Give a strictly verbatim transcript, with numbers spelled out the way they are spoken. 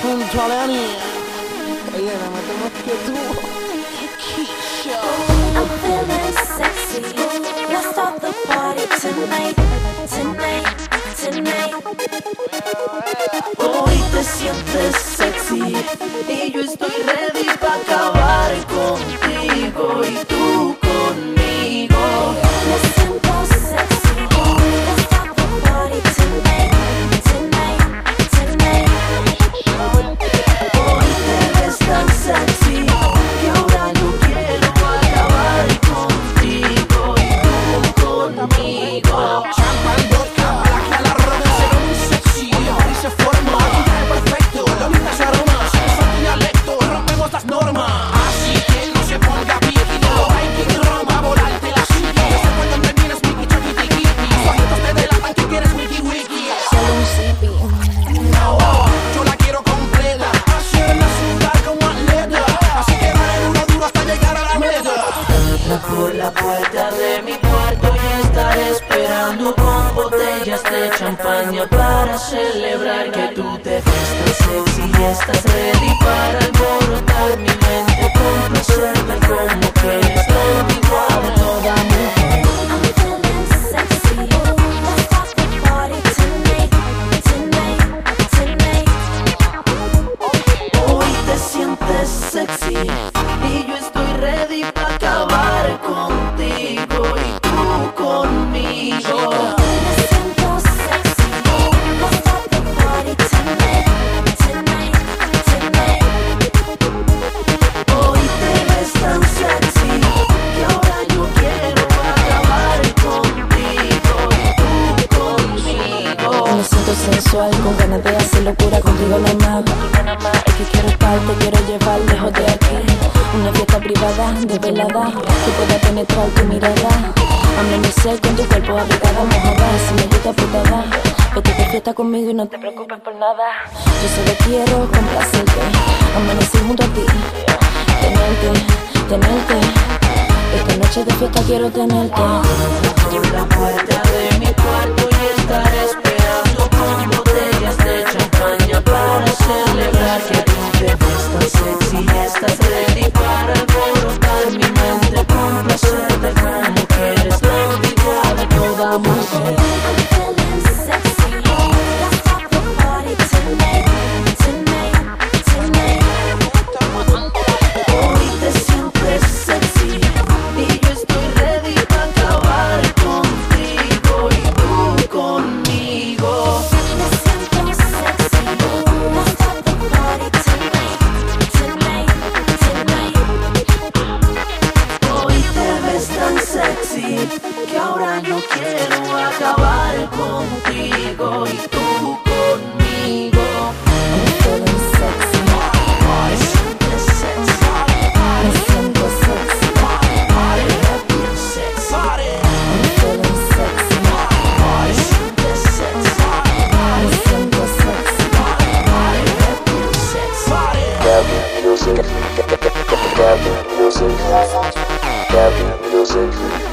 junto a Leoni. Oye, me meto más que tú. Keisha. I'm feeling sexy. Let's start the party tonight, tonight, tonight. Hoy te sientes sexy y yo estoy ready para acabar contigo y tú conmigo. Me siento sexy. Let's start the party tonight, tonight, tonight. Hoy te ves tan sexy que ahora yo quiero acabar contigo y tú conmigo. Champán, vodka, para que a la roda se ve muy sexy. Y se forma un traje perfecto, bonitas aromas, son dialecto, rompemos las normas. Así que no se ponga piqui, no hay que Roma, volarte la psiqui. Yo sé por dónde vienes, Miki, Chucky, Tiki. Tus ojitos te delatan que quieres wiki, wiki. Solo un zippy. No, yo la quiero completa, hacerla sudar como atleta. Así que dale duro, duro hasta llegar a la meta. Entra por la puerta de mi cuarto y estaré esperando con botellas de champaña para celebrar que tú te ves tan sexy y estás ready para alborotar mi mente con placer tal como quieres, lo igual de toda mujer. I'm feeling sexy. Let's start the party tonight, tonight, tonight. Hoy te sientes sexy y yo estoy ready para acabar contigo y tú conmigo. Me siento sexy. Let's start the party tonight, tonight, tonight. Hoy te ves tan sexy que ahora yo quiero acabar contigo y tú conmigo. Me siento sensual, con ganas de hacer locura contigo nada más. Es que quiero estar, te quiero llevar lejos de aquí. Una fiesta privada, de velada, que pueda penetrar tu mirada. Amanecer con tu cuerpo abrigada, mojada, si me gusta apretada. Vete de fiesta conmigo y no te preocupes por nada. Yo solo quiero complacerte, amanecer junto a ti, tenerte, tenerte. Esta noche de fiesta quiero tenerte. Por la puerta de mi cuarto y estar esperando con botellas de champaña para celebrar que tú te ves tan sexy y estás ready para alborotar mi mente con placer de como quieres, lo igual de toda mujer. I'm feeling sexy. Let's start the party tonight, tonight, tonight. Hoy te sientes sexy y yo estoy ready para acabar contigo y tú conmigo. Me siento sexy. Let's start the party tonight, tonight, tonight. Hoy te ves tan sexy que ahora yo quiero acabar contigo y tú conmigo. I'm feeling sexy. Me siento sexy. Me siento sexy. Bien sexy. I'm feeling sexy. Me siento sexy. Me siento sexy. Bien sexy. Gabby Music, Gabby Music, Gabby Music.